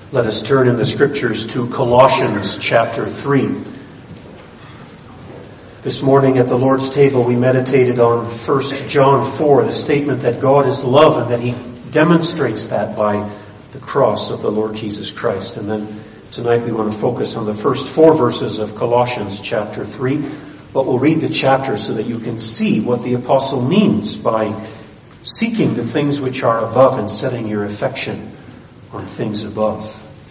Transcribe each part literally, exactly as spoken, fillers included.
Let us turn in the Scriptures to Colossians chapter three. This morning at the Lord's table we meditated on First John four, the statement that God is love and that He demonstrates that by the cross of the Lord Jesus Christ. And then tonight we want to focus on the first four verses of Colossians chapter three, but we'll read the chapter so that you can see what the apostle means by seeking the things which are above and setting your affection on things above.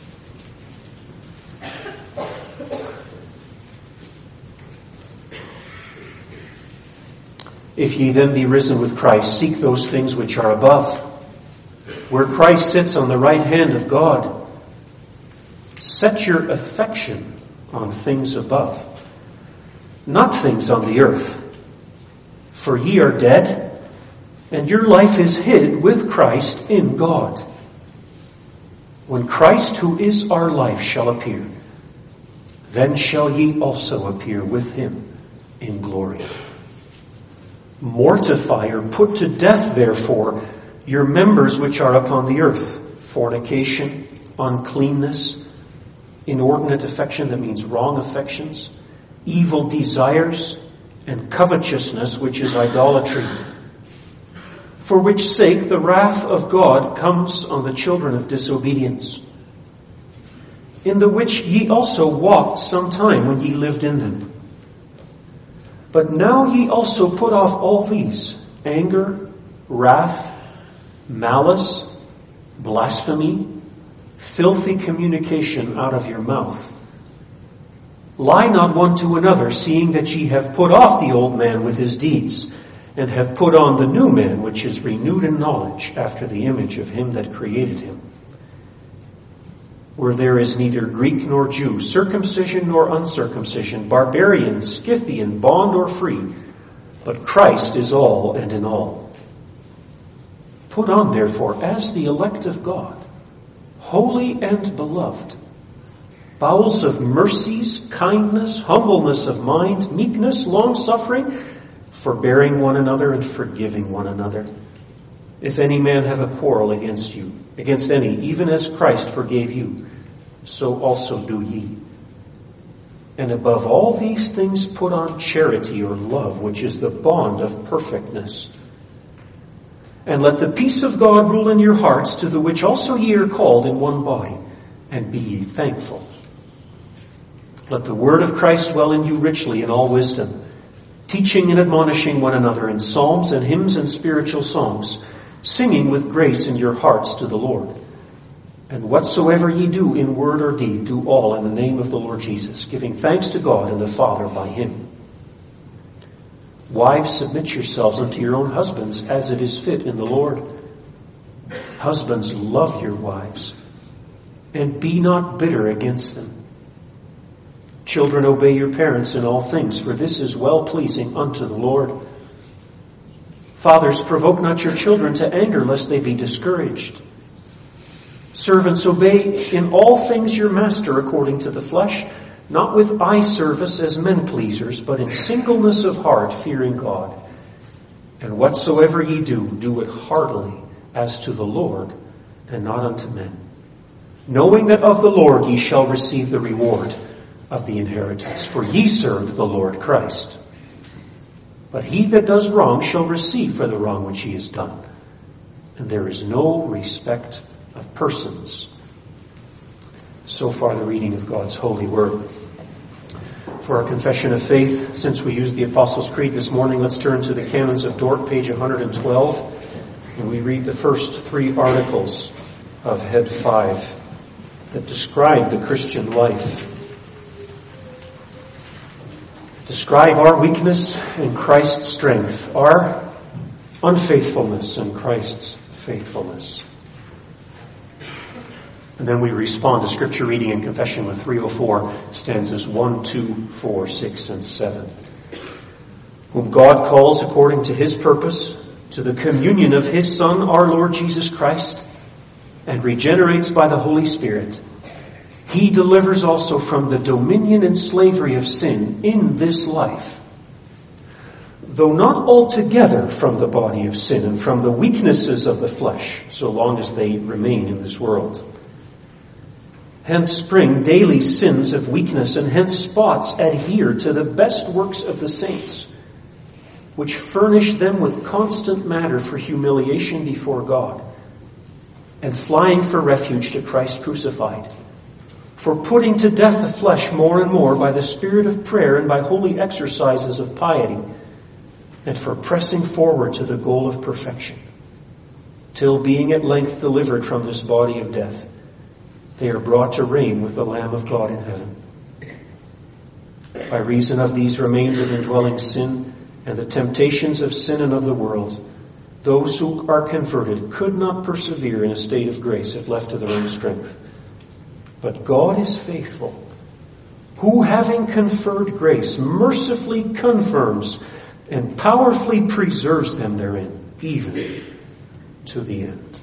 If ye then be risen with Christ, seek those things which are above, where Christ sits on the right hand of God. Set your affection on things above, not things on the earth. For ye are dead, and your life is hid with Christ in God. When Christ, who is our life, shall appear, then shall ye also appear with him in glory. Mortify or put to death, therefore, your members which are upon the earth: fornication, uncleanness, inordinate affection, that means wrong affections, evil desires, and covetousness, which is idolatry. For which sake the wrath of God comes on the children of disobedience, in the which ye also walked sometime when ye lived in them. But now ye also put off all these: anger, wrath, malice, blasphemy, filthy communication out of your mouth. Lie not one to another, seeing that ye have put off the old man with his deeds, and have put on the new man, which is renewed in knowledge after the image of him that created him. Where there is neither Greek nor Jew, circumcision nor uncircumcision, barbarian, Scythian, bond or free, but Christ is all and in all. Put on, therefore, as the elect of God, holy and beloved, bowels of mercies, kindness, humbleness of mind, meekness, long-suffering, forbearing one another and forgiving one another. If any man have a quarrel against you, against any, even as Christ forgave you, so also do ye. And above all these things put on charity or love, which is the bond of perfectness. And let the peace of God rule in your hearts, to the which also ye are called in one body, and be ye thankful. Let the word of Christ dwell in you richly in all wisdom, teaching and admonishing one another in psalms and hymns and spiritual songs, singing with grace in your hearts to the Lord. And whatsoever ye do in word or deed, do all in the name of the Lord Jesus, giving thanks to God and the Father by him. Wives, submit yourselves unto your own husbands, as it is fit in the Lord. Husbands, love your wives, and be not bitter against them. Children, obey your parents in all things, for this is well-pleasing unto the Lord. Fathers, provoke not your children to anger, lest they be discouraged. Servants, obey in all things your master according to the flesh, not with eye service as men pleasers, but in singleness of heart, fearing God. And whatsoever ye do, do it heartily, as to the Lord, and not unto men, knowing that of the Lord ye shall receive the reward of the inheritance. For ye serve the Lord Christ. But he that does wrong shall receive for the wrong which he has done. And there is no respect of persons. So far the reading of God's holy word. For our confession of faith, since we used the Apostles' Creed this morning, let's turn to the Canons of Dort, page one hundred twelve, and we read the first three articles of Head five that describe the Christian life. Describe our weakness and Christ's strength, our unfaithfulness and Christ's faithfulness. And then we respond to Scripture reading and confession with three oh four, stanzas one, two, four, six, and seven. Whom God calls according to his purpose, to the communion of his Son, our Lord Jesus Christ, and regenerates by the Holy Spirit, he delivers also from the dominion and slavery of sin in this life, though not altogether from the body of sin and from the weaknesses of the flesh, so long as they remain in this world. Hence spring daily sins of weakness, and hence spots adhere to the best works of the saints, which furnish them with constant matter for humiliation before God, and flying for refuge to Christ crucified, for putting to death the flesh more and more by the spirit of prayer and by holy exercises of piety, and for pressing forward to the goal of perfection, till being at length delivered from this body of death, they are brought to reign with the Lamb of God in heaven. By reason of these remains of indwelling sin and the temptations of sin and of the world, those who are converted could not persevere in a state of grace if left to their own strength. But God is faithful, who, having conferred grace, mercifully confirms and powerfully preserves them therein, even to the end.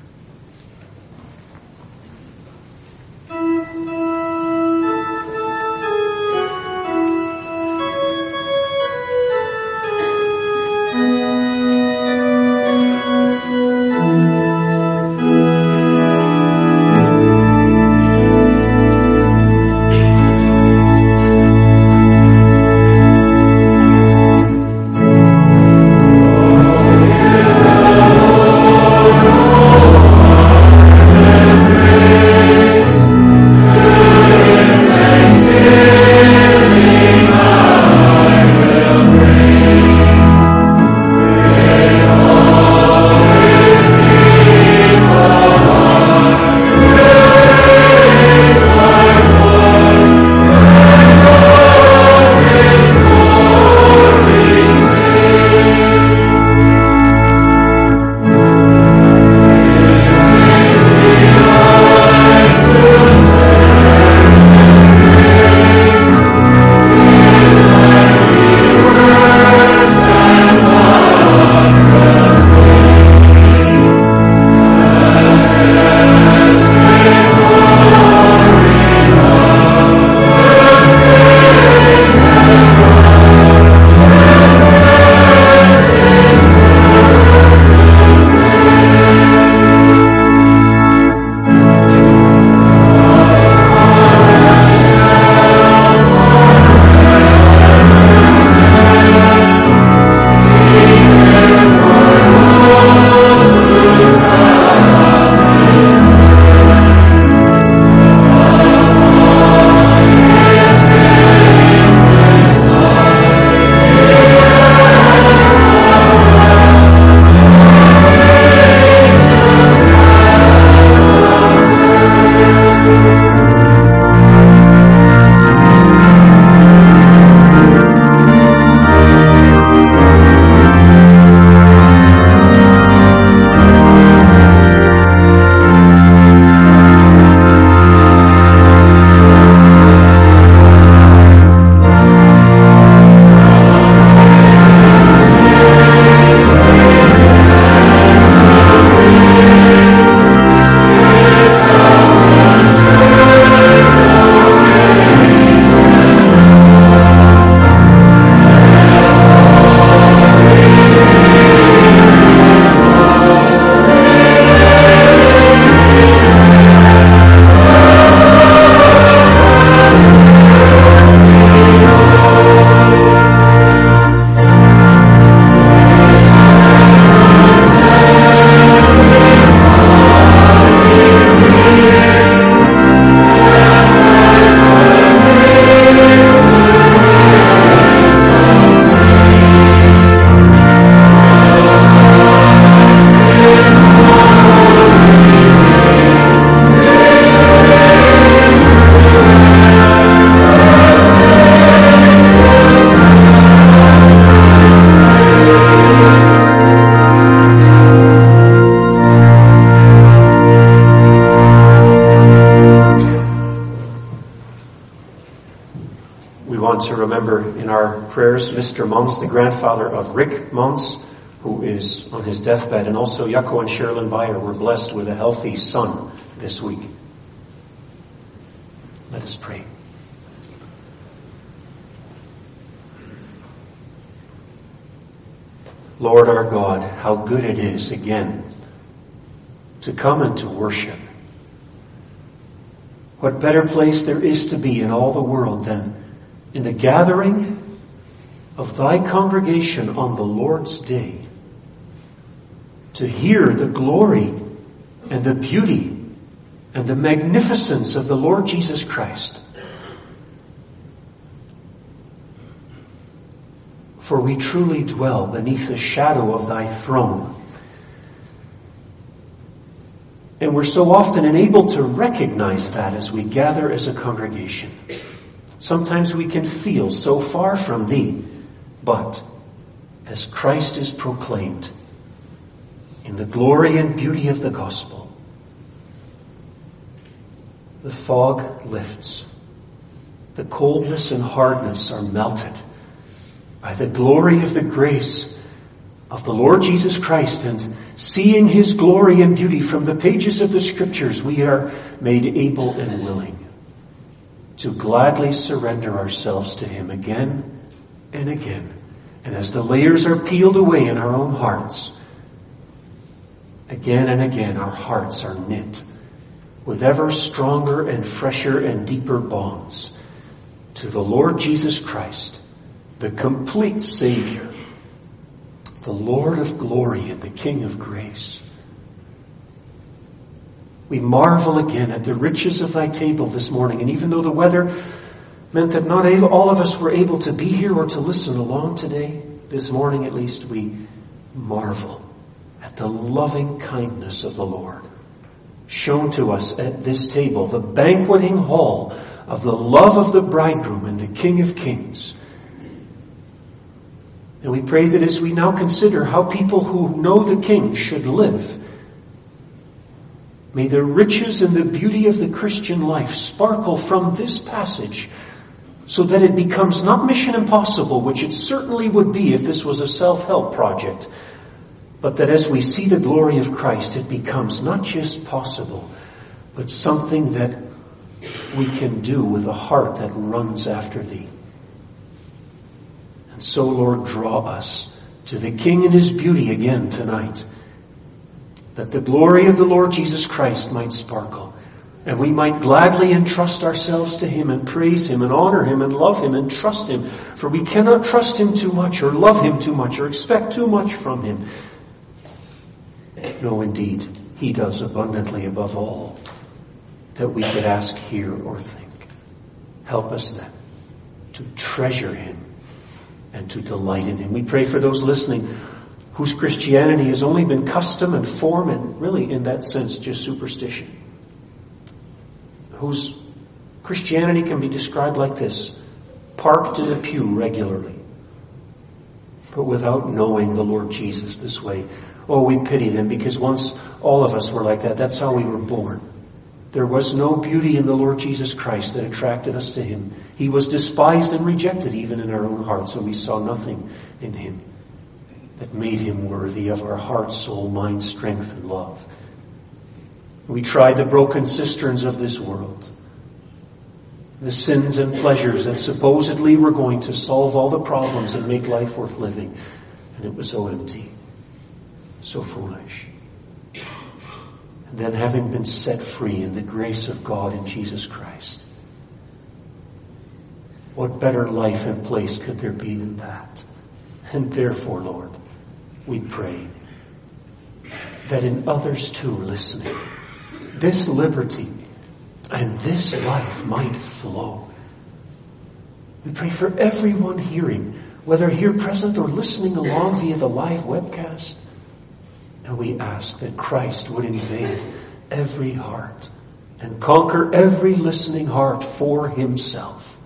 want to remember in our prayers Mister Mons, the grandfather of Rick Mons, who is on his deathbed, and also Jaco and Sherilyn Beyer were blessed with a healthy son this week. Let us pray. Lord our God, how good it is again to come and to worship. What better place there is to be in all the world than in the gathering of thy congregation on the Lord's day, to hear the glory and the beauty and the magnificence of the Lord Jesus Christ. For we truly dwell beneath the shadow of thy throne. And we're so often unable to recognize that as we gather as a congregation. Sometimes we can feel so far from thee, but as Christ is proclaimed in the glory and beauty of the gospel, the fog lifts. The coldness and hardness are melted by the glory of the grace of the Lord Jesus Christ, and seeing his glory and beauty from the pages of the Scriptures, we are made able and willing to gladly surrender ourselves to him again and again. And as the layers are peeled away in our own hearts, again and again our hearts are knit with ever stronger and fresher and deeper bonds to the Lord Jesus Christ, the complete Savior, the Lord of glory and the King of grace. We marvel again at the riches of thy table this morning. And even though the weather meant that not all of us were able to be here or to listen along today, this morning at least, we marvel at the loving kindness of the Lord shown to us at this table, the banqueting hall of the love of the bridegroom and the King of kings. And we pray that as we now consider how people who know the King should live, may the riches and the beauty of the Christian life sparkle from this passage so that it becomes not mission impossible, which it certainly would be if this was a self-help project, but that as we see the glory of Christ, it becomes not just possible, but something that we can do with a heart that runs after thee. And so, Lord, draw us to the King and his beauty again tonight, that the glory of the Lord Jesus Christ might sparkle, and we might gladly entrust ourselves to him and praise him and honor him and love him and trust him. For we cannot trust him too much or love him too much or expect too much from him. No, indeed, he does abundantly above all that we could ask, hear, or think. Help us then to treasure him and to delight in him. We pray for those listening whose Christianity has only been custom and form and really in that sense just superstition. Whose Christianity can be described like this: parked in a pew regularly, but without knowing the Lord Jesus this way. Oh, we pity them, because once all of us were like that. That's how we were born. There was no beauty in the Lord Jesus Christ that attracted us to him. He was despised and rejected even in our own hearts, and we saw nothing in him that made him worthy of our heart, soul, mind, strength, and love. We tried the broken cisterns of this world, the sins and pleasures that supposedly were going to solve all the problems and make life worth living, and it was so empty, so foolish. And then, having been set free in the grace of God in Jesus Christ, what better life and place could there be than that? And therefore, Lord, we pray that in others too listening, this liberty and this life might flow. We pray for everyone hearing, whether here present or listening along via the live webcast. And we ask that Christ would invade every heart and conquer every listening heart for himself.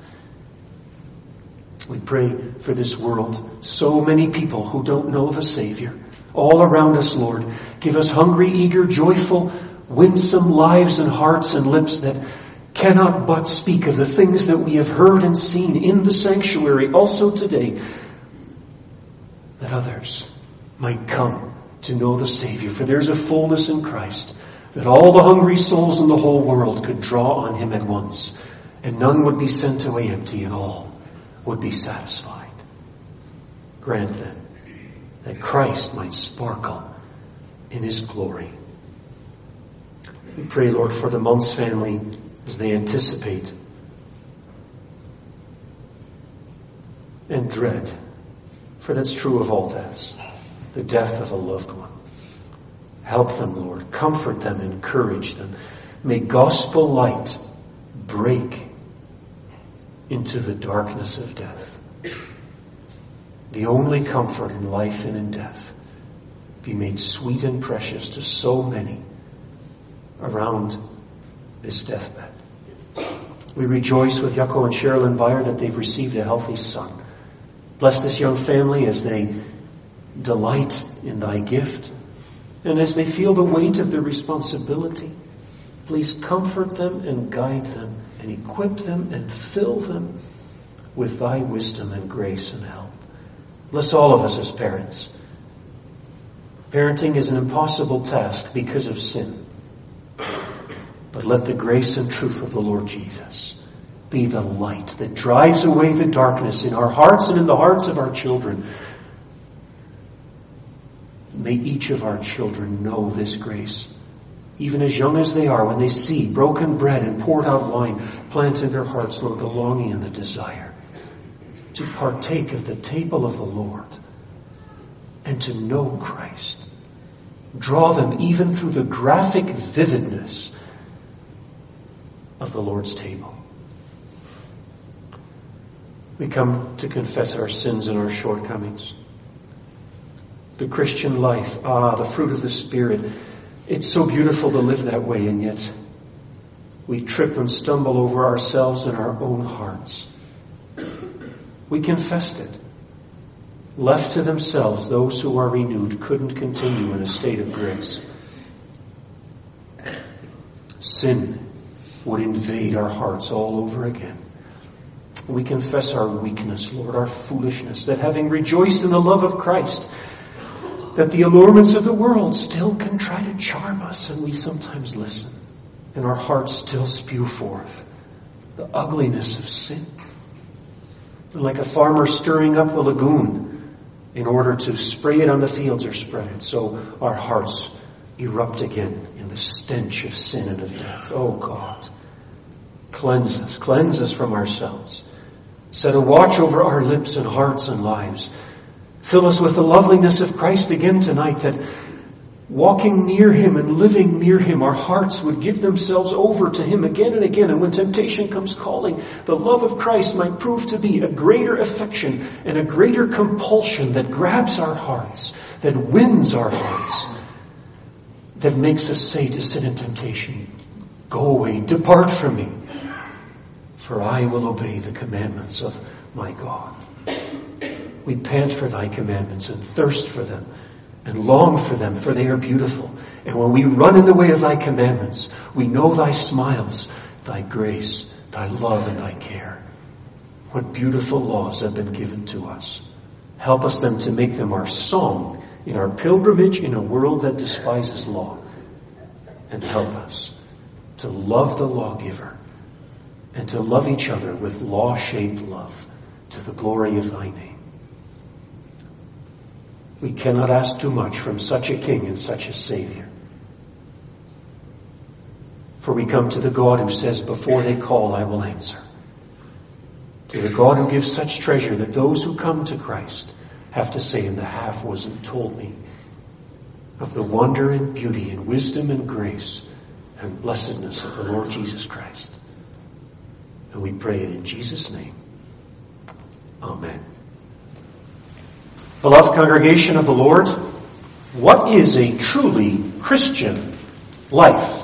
We pray for this world. So many people who don't know the Savior. All around us, Lord. Give us hungry, eager, joyful, winsome lives and hearts and lips that cannot but speak of the things that we have heard and seen in the sanctuary also today, that others might come to know the Savior. For there's a fullness in Christ that all the hungry souls in the whole world could draw on him at once, and none would be sent away empty, and all would be satisfied. Grant then that Christ might sparkle in his glory. We pray, Lord, for the Muntz family as they anticipate and dread, for that's true of all deaths, the death of a loved one. Help them, Lord. Comfort them, encourage them. May gospel light break into the darkness of death. The only comfort in life and in death be made sweet and precious to so many around this deathbed. We rejoice with Jaco and Sherilyn Beyer that they've received a healthy son. Bless this young family as they delight in thy gift and as they feel the weight of their responsibility. Please comfort them and guide them and equip them and fill them with thy wisdom and grace and help. Bless all of us as parents. Parenting is an impossible task because of sin. But let the grace and truth of the Lord Jesus be the light that drives away the darkness in our hearts and in the hearts of our children. May each of our children know this grace, even as young as they are, when they see broken bread and poured out wine, plant in their hearts, Lord, the longing and the desire to partake of the table of the Lord and to know Christ. Draw them even through the graphic vividness of the Lord's table. We come to confess our sins and our shortcomings. The Christian life, ah, the fruit of the Spirit. It's so beautiful to live that way, and yet we trip and stumble over ourselves and our own hearts. We confessed it. Left to themselves, those who are renewed couldn't continue in a state of grace. Sin would invade our hearts all over again. We confess our weakness, Lord, our foolishness, that having rejoiced in the love of Christ, that the allurements of the world still can try to charm us, and we sometimes listen, and our hearts still spew forth the ugliness of sin. Like a farmer stirring up a lagoon in order to spray it on the fields or spread it, so our hearts erupt again in the stench of sin and of death. Oh God, cleanse us, cleanse us from ourselves. Set a watch over our lips and hearts and lives. Fill us with the loveliness of Christ again tonight, that walking near Him and living near Him, our hearts would give themselves over to Him again and again. And when temptation comes calling, the love of Christ might prove to be a greater affection and a greater compulsion that grabs our hearts, that wins our hearts, that makes us say to sin and temptation, "Go away, depart from me, for I will obey the commandments of my God." We pant for thy commandments and thirst for them and long for them, for they are beautiful. And when we run in the way of thy commandments, we know thy smiles, thy grace, thy love, and thy care. What beautiful laws have been given to us. Help us then to make them our song in our pilgrimage in a world that despises law. And help us to love the lawgiver and to love each other with law-shaped love to the glory of thy name. We cannot ask too much from such a King and such a Savior. For we come to the God who says, "Before they call, I will answer." To the God who gives such treasure that those who come to Christ have to say, "And the half wasn't told me," of the wonder and beauty and wisdom and grace and blessedness of the Lord Jesus Christ. And we pray it in Jesus' name. Amen. Beloved congregation of the Lord, what is a truly Christian life?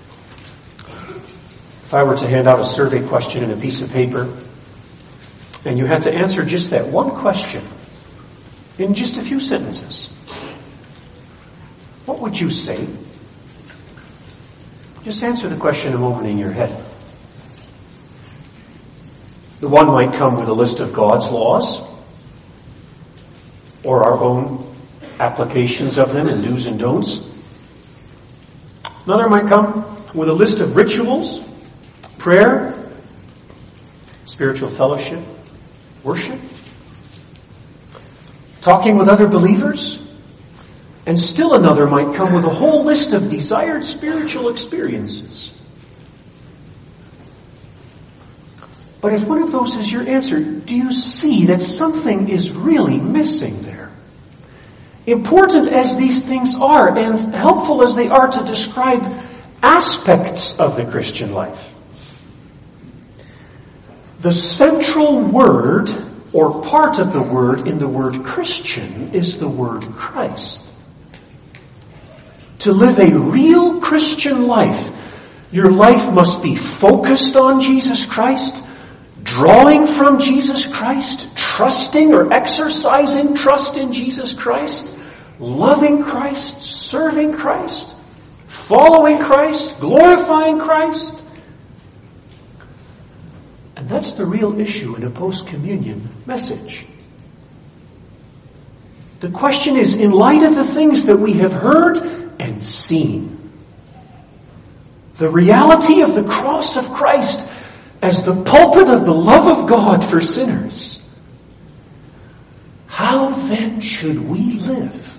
If I were to hand out a survey question in a piece of paper, and you had to answer just that one question in just a few sentences, what would you say? Just answer the question a moment in your head. The one might come with a list of God's laws, or our own applications of them and do's and don'ts. Another might come with a list of rituals, prayer, spiritual fellowship, worship, talking with other believers. And still another might come with a whole list of desired spiritual experiences. But if one of those is your answer, do you see that something is really missing there? Important as these things are, and helpful as they are to describe aspects of the Christian life, the central word, or part of the word in the word Christian, is the word Christ. To live a real Christian life, your life must be focused on Jesus Christ, drawing from Jesus Christ, trusting or exercising trust in Jesus Christ, loving Christ, serving Christ, following Christ, glorifying Christ. And that's the real issue in a post-communion message. The question is, in light of the things that we have heard and seen, the reality of the cross of Christ as the pulpit of the love of God for sinners, how then should we live?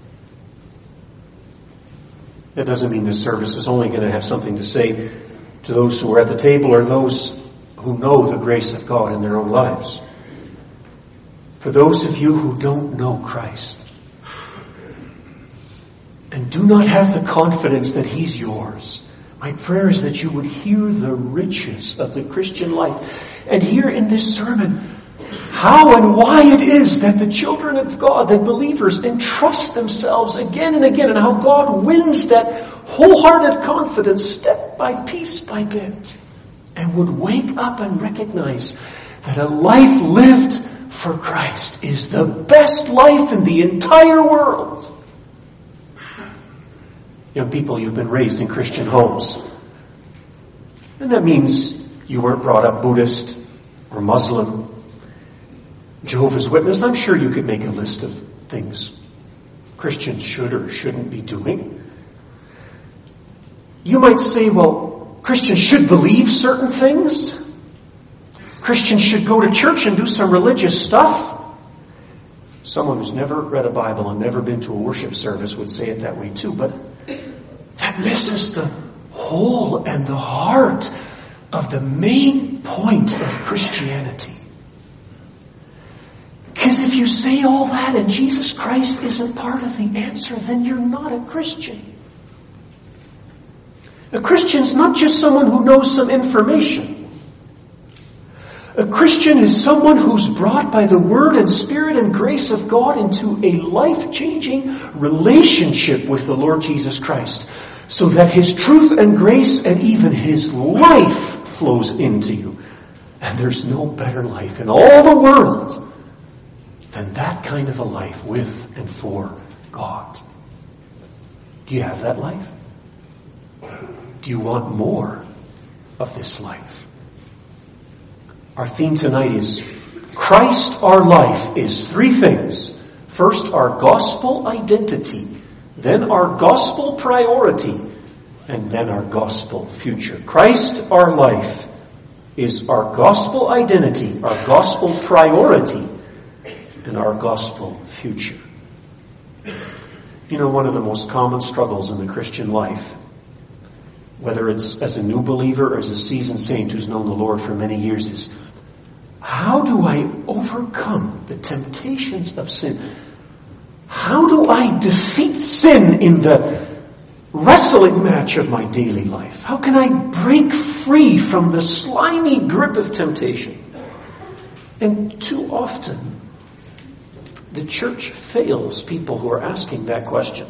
That doesn't mean this service is only going to have something to say to those who are at the table or those who know the grace of God in their own lives. For those of you who don't know Christ and do not have the confidence that He's yours, my prayer is that you would hear the riches of the Christian life and hear in this sermon how and why it is that the children of God, that believers, entrust themselves again and again, and how God wins that wholehearted confidence step by piece by bit, and would wake up and recognize that a life lived for Christ is the best life in the entire world. Young people, you've been raised in Christian homes. And that means you weren't brought up Buddhist or Muslim, Jehovah's Witness. I'm sure you could make a list of things Christians should or shouldn't be doing. You might say, well, Christians should believe certain things. Christians should go to church and do some religious stuff. Someone who's never read a Bible and never been to a worship service would say it that way too, but that misses the whole and the heart of the main point of Christianity. Because if you say all that and Jesus Christ isn't part of the answer, then you're not a Christian. A Christian is not just someone who knows some information. A Christian is someone who's brought by the Word and Spirit and grace of God into a life-changing relationship with the Lord Jesus Christ, so that His truth and grace and even His life flows into you. And there's no better life in all the world than that kind of a life with and for God. Do you have that life? Do you want more of this life? Our theme tonight is Christ our life is three things. First, our gospel identity. Then our gospel priority. And then our gospel future. Christ our life is our gospel identity, our gospel priority, and our gospel future. You know, one of the most common struggles in the Christian life, whether it's as a new believer or as a seasoned saint who's known the Lord for many years, is how do I overcome the temptations of sin? How do I defeat sin in the wrestling match of my daily life? How can I break free from the slimy grip of temptation? And too often, the church fails people who are asking that question.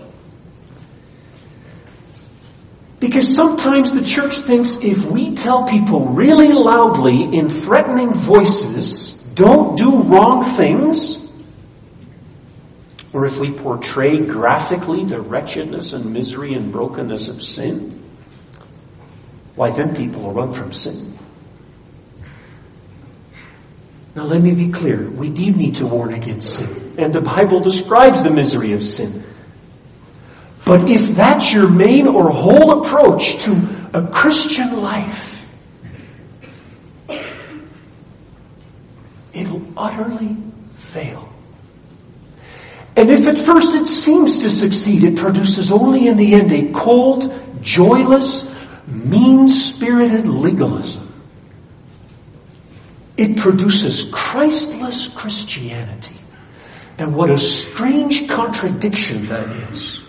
Because sometimes the church thinks if we tell people really loudly in threatening voices, don't do wrong things, or if we portray graphically the wretchedness and misery and brokenness of sin, why then people will run from sin. Now let me be clear. We do need to warn against sin. And the Bible describes the misery of sin. But if that's your main or whole approach to a Christian life, it'll utterly fail. And if at first it seems to succeed, it produces only in the end a cold, joyless, mean-spirited legalism. It produces Christless Christianity. And what a strange contradiction that is.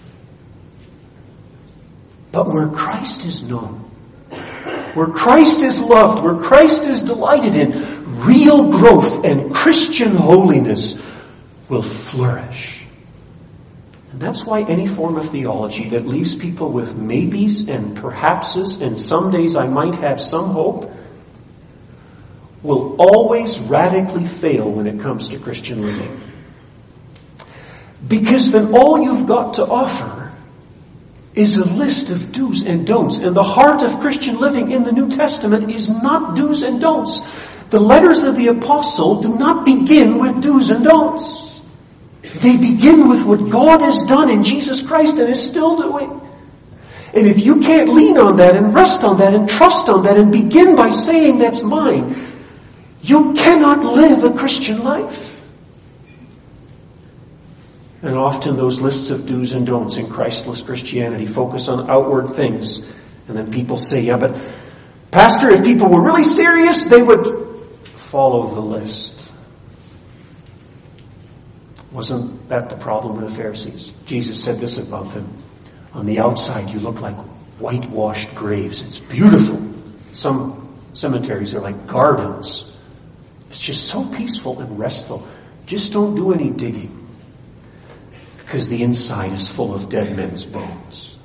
But where Christ is known, where Christ is loved, where Christ is delighted in, real growth and Christian holiness will flourish. And that's why any form of theology that leaves people with maybes and perhapses, and some days I might have some hope, will always radically fail when it comes to Christian living. Because then all you've got to offer is a list of do's and don'ts. And the heart of Christian living in the New Testament is not do's and don'ts. The letters of the apostle do not begin with do's and don'ts. They begin with what God has done in Jesus Christ and is still doing. And if you can't lean on that and rest on that and trust on that and begin by saying that's mine, you cannot live a Christian life. And often those lists of do's and don'ts in Christless Christianity focus on outward things. And then people say, yeah, but Pastor, if people were really serious, they would follow the list. Wasn't that the problem with the Pharisees? Jesus said this about them. On the outside, you look like whitewashed graves. It's beautiful. Some cemeteries are like gardens. It's just so peaceful and restful. Just don't do any digging. Because the inside is full of dead men's bones.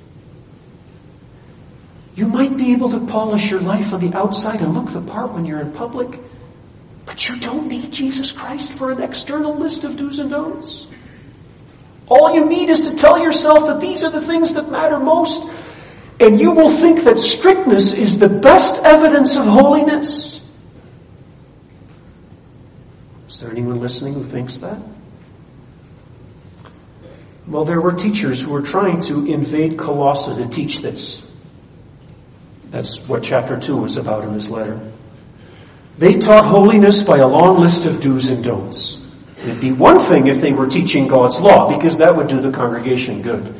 You might be able to polish your life on the outside and look the part when you're in public, but you don't need Jesus Christ for an external list of do's and don'ts. All you need is to tell yourself that these are the things that matter most, and you will think that strictness is the best evidence of holiness. Is there anyone listening who thinks that? Well, there were teachers who were trying to invade Colossae to teach this. That's what chapter two was about in this letter. They taught holiness by a long list of do's and don'ts. It'd be one thing if they were teaching God's law, because that would do the congregation good.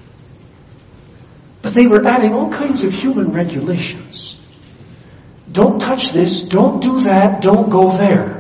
But they were adding all kinds of human regulations. Don't touch this, don't do that, don't go there.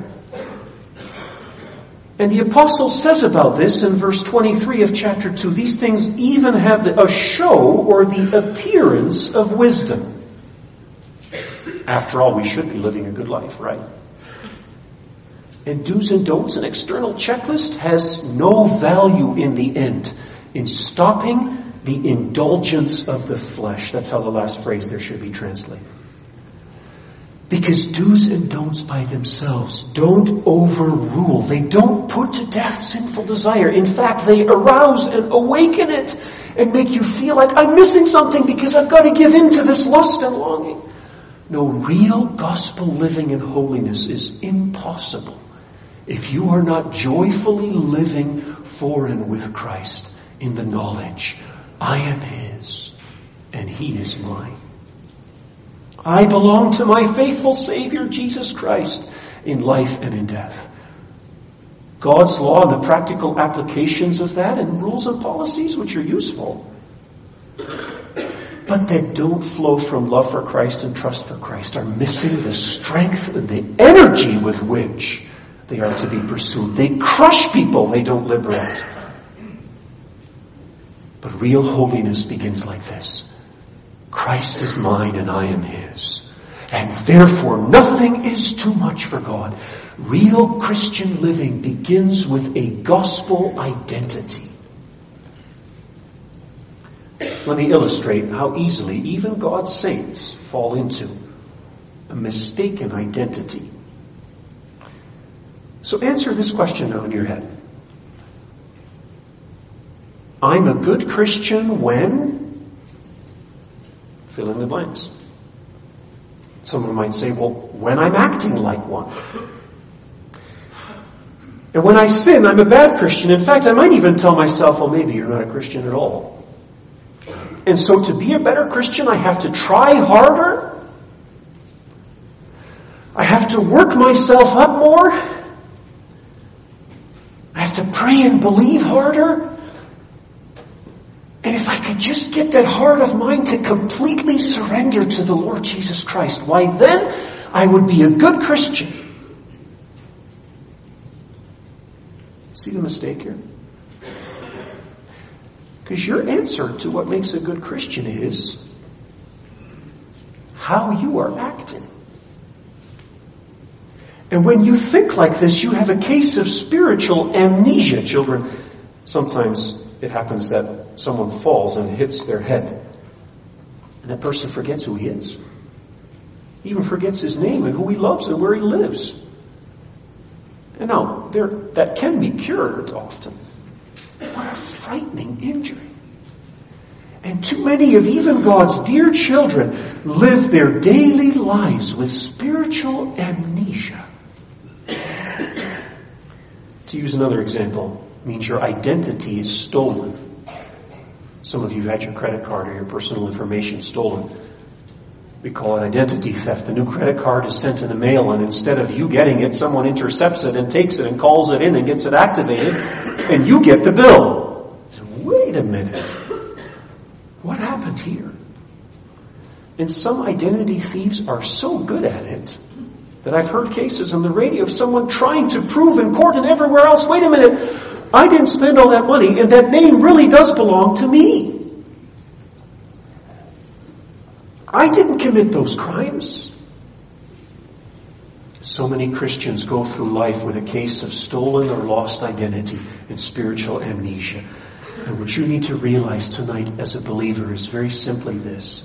And the apostle says about this in verse twenty-three of chapter two, these things even have a show or the appearance of wisdom. After all, we should be living a good life, right? And do's and don'ts, an external checklist, has no value in the end in stopping the indulgence of the flesh. That's how the last phrase there should be translated. Because do's and don'ts by themselves don't overrule. They don't put to death sinful desire. In fact, they arouse and awaken it and make you feel like I'm missing something because I've got to give in to this lust and longing. No, real gospel living in holiness is impossible if you are not joyfully living for and with Christ in the knowledge, I am His and He is mine. I belong to my faithful Savior, Jesus Christ, in life and in death. God's law and the practical applications of that and rules and policies which are useful, but that don't flow from love for Christ and trust for Christ, are missing the strength and the energy with which they are to be pursued. They crush people, they don't liberate. But real holiness begins like this. Christ is mine and I am His. And therefore nothing is too much for God. Real Christian living begins with a gospel identity. Let me illustrate how easily even God's saints fall into a mistaken identity. So answer this question now in your head. I'm a good Christian when... fill in the blanks. Someone might say, well, when I'm acting like one. And when I sin, I'm a bad Christian. In fact, I might even tell myself, well, maybe you're not a Christian at all. And so to be a better Christian, I have to try harder. I have to work myself up more. I have to pray and believe harder. And if I could just get that heart of mine to completely surrender to the Lord Jesus Christ, why then I would be a good Christian. See the mistake here? Because your answer to what makes a good Christian is how you are acting. And when you think like this, you have a case of spiritual amnesia, children. Sometimes it happens that someone falls and hits their head. And that person forgets who he is. He even forgets his name and who he loves and where he lives. And now, there, that can be cured often. What a frightening injury. And too many of even God's dear children live their daily lives with spiritual amnesia. To use another example, means your identity is stolen. Some of you have had your credit card or your personal information stolen. We call it identity theft. The new credit card is sent in the mail, and instead of you getting it, someone intercepts it and takes it and calls it in and gets it activated, and you get the bill. So, wait a minute. What happened here? And some identity thieves are so good at it that I've heard cases on the radio of someone trying to prove in court and everywhere else, wait a minute, I didn't spend all that money, and that name really does belong to me. I didn't commit those crimes. So many Christians go through life with a case of stolen or lost identity and spiritual amnesia. And what you need to realize tonight as a believer is very simply this.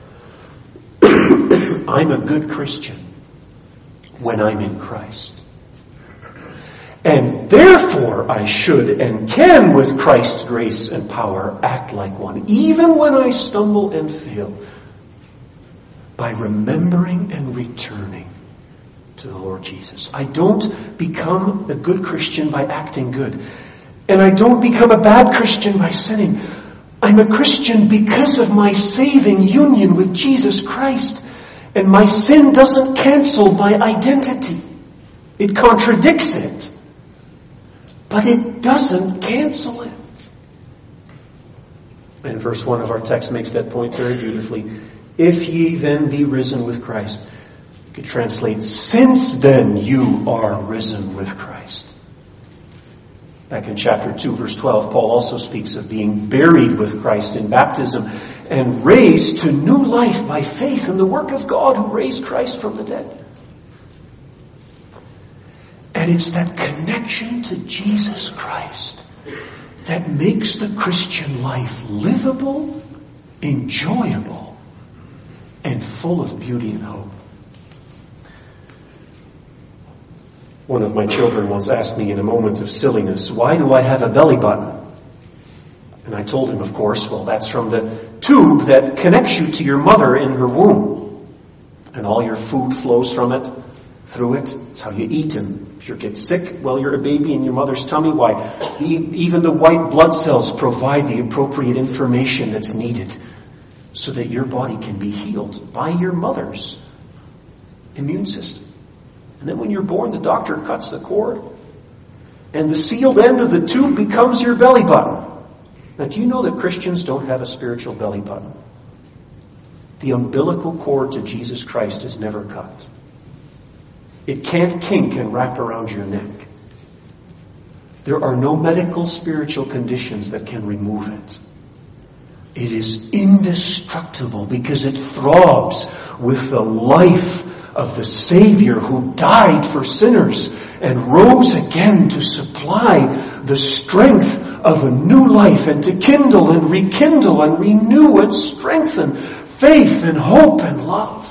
I'm a good Christian when I'm in Christ. And therefore I should and can, with Christ's grace and power, act like one, even when I stumble and fail, by remembering and returning to the Lord Jesus. I don't become a good Christian by acting good. And I don't become a bad Christian by sinning. I'm a Christian because of my saving union with Jesus Christ. And my sin doesn't cancel my identity. It contradicts it. But it doesn't cancel it. And verse one of our text makes that point very beautifully. If ye then be risen with Christ. You could translate, since then you are risen with Christ. Back in chapter two, verse twelve, Paul also speaks of being buried with Christ in baptism and raised to new life by faith in the work of God who raised Christ from the dead. And it's that connection to Jesus Christ that makes the Christian life livable, enjoyable, and full of beauty and hope. One of my children once asked me in a moment of silliness, why do I have a belly button? And I told him, of course, well, that's from the tube that connects you to your mother in her womb. And all your food flows from it, through it. It's how you eat. And if you get sick while you're a baby in your mother's tummy, why, even the white blood cells provide the appropriate information that's needed so that your body can be healed by your mother's immune system. And then when you're born, the doctor cuts the cord, and the sealed end of the tube becomes your belly button. Now, do you know that Christians don't have a spiritual belly button? The umbilical cord to Jesus Christ is never cut. It can't kink and wrap around your neck. There are no medical spiritual conditions that can remove it. It is indestructible because it throbs with the life of the Savior who died for sinners and rose again to supply the strength of a new life and to kindle and rekindle and renew and strengthen faith and hope and love.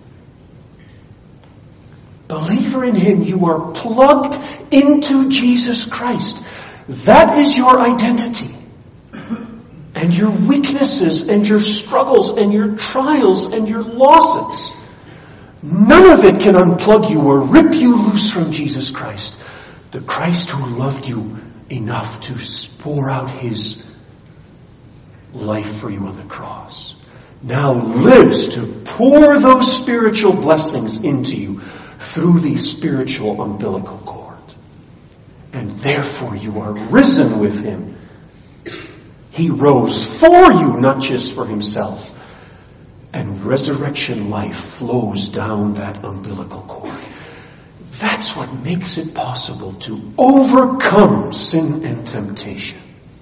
Believer in Him, you are plugged into Jesus Christ. That is your identity. And your weaknesses and your struggles and your trials and your losses, none of it can unplug you or rip you loose from Jesus Christ. The Christ who loved you enough to pour out His life for you on the cross now lives to pour those spiritual blessings into you through the spiritual umbilical cord. And therefore you are risen with Him. He rose for you, not just for himself. And resurrection life flows down that umbilical cord. That's what makes it possible to overcome sin and temptation.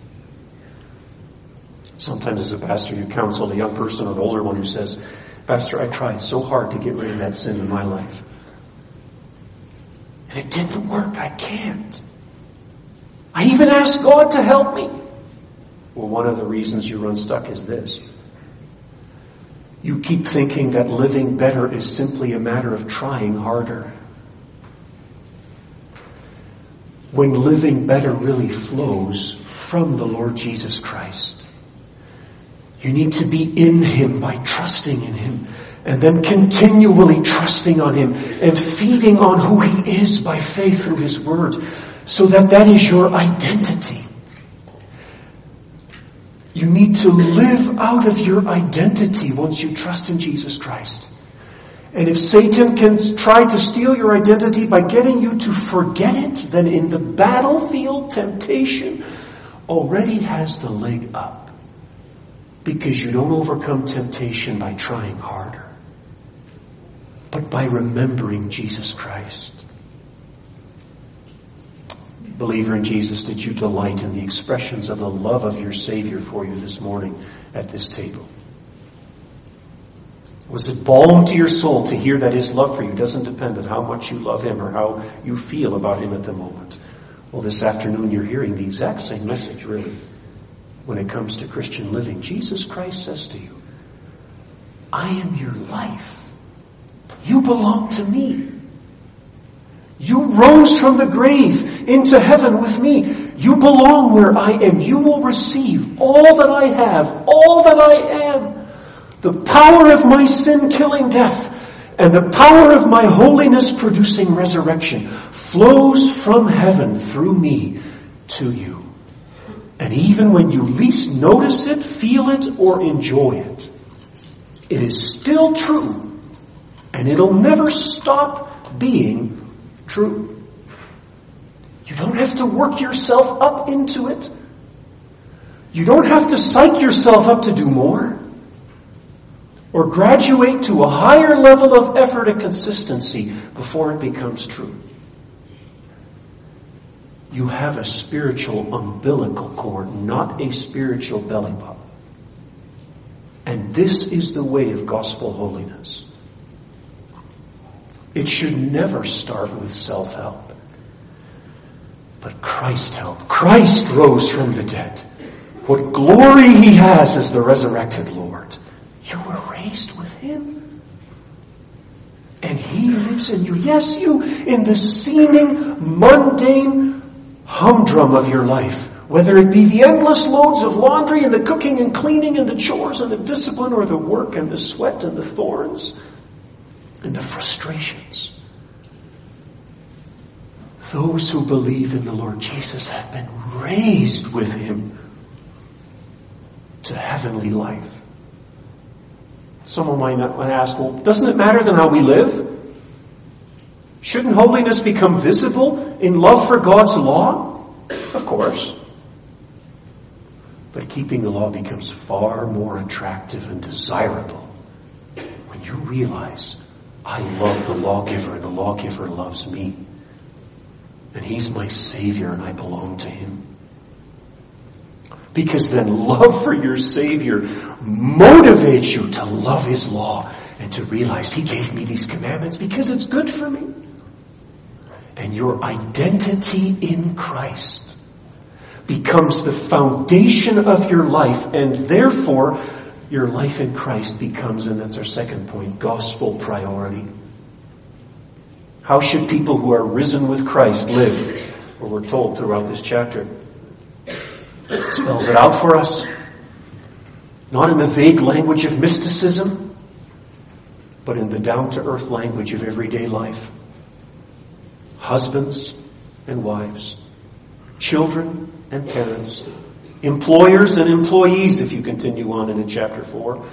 Sometimes as a pastor, you counsel a young person or an older one who says, Pastor, I tried so hard to get rid of that sin in my life. And it didn't work. I can't. I even asked God to help me. Well, one of the reasons you're unstuck is this. You keep thinking that living better is simply a matter of trying harder. When living better really flows from the Lord Jesus Christ. You need to be in Him by trusting in Him, and then continually trusting on Him and feeding on who He is by faith through His Word, so that that is your identity. You need to live out of your identity once you trust in Jesus Christ. And if Satan can try to steal your identity by getting you to forget it, then in the battlefield, temptation already has the leg up. Because you don't overcome temptation by trying harder, but by remembering Jesus Christ. Believer in Jesus, did you delight in the expressions of the love of your Savior for you this morning at this table? Was it balm to your soul to hear that His love for you doesn't depend on how much you love Him or how you feel about Him at the moment? Well, this afternoon you're hearing the exact same message, really. When it comes to Christian living, Jesus Christ says to you, I am your life. You belong to me. You rose from the grave into heaven with me. You belong where I am. You will receive all that I have, all that I am. The power of my sin-killing death and the power of my holiness-producing resurrection flows from heaven through me to you. And even when you least notice it, feel it, or enjoy it, it is still true. And it'll never stop being true. You don't have to work yourself up into it. You don't have to psych yourself up to do more. Or graduate to a higher level of effort and consistency before it becomes true. You have a spiritual umbilical cord, not a spiritual belly button. And this is the way of gospel holiness. It should never start with self-help, but Christ help. Christ rose from the dead. What glory He has as the resurrected Lord. You were raised with Him. And He lives in you. Yes, you, in the seeming mundane humdrum of your life, whether it be the endless loads of laundry and the cooking and cleaning and the chores and the discipline or the work and the sweat and the thorns and the frustrations. Those who believe in the Lord Jesus have been raised with Him to heavenly life. Someone might not want to ask, well, doesn't it matter then how we live? Shouldn't holiness become visible in love for God's law? Of course. But keeping the law becomes far more attractive and desirable when you realize, I love the lawgiver and the lawgiver loves me. And He's my Savior and I belong to Him. Because then love for your Savior motivates you to love His law and to realize He gave me these commandments because it's good for me. And your identity in Christ becomes the foundation of your life, and therefore your life in Christ becomes, and that's our second point, gospel priority. How should people who are risen with Christ live? Well, we're told throughout this chapter. It spells it out for us. Not in the vague language of mysticism, but in the down-to-earth language of everyday life. Husbands and wives, children and parents, employers and employees, if you continue on into chapter four.